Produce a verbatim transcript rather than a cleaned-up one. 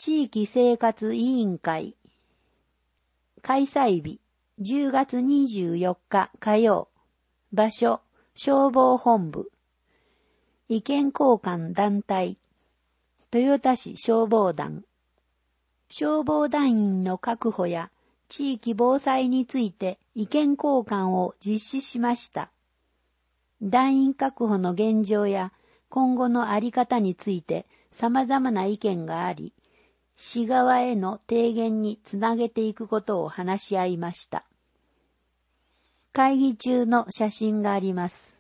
地域生活委員会開催日じゅうがつにじゅうよっか火曜。場所消防本部。意見交換団体豊田市消防団。消防団員の確保や地域防災について意見交換を実施しました。団員確保の現状や今後のあり方について様々な意見があり、市側への提言につなげていくことを話し合いました。会議中の写真があります。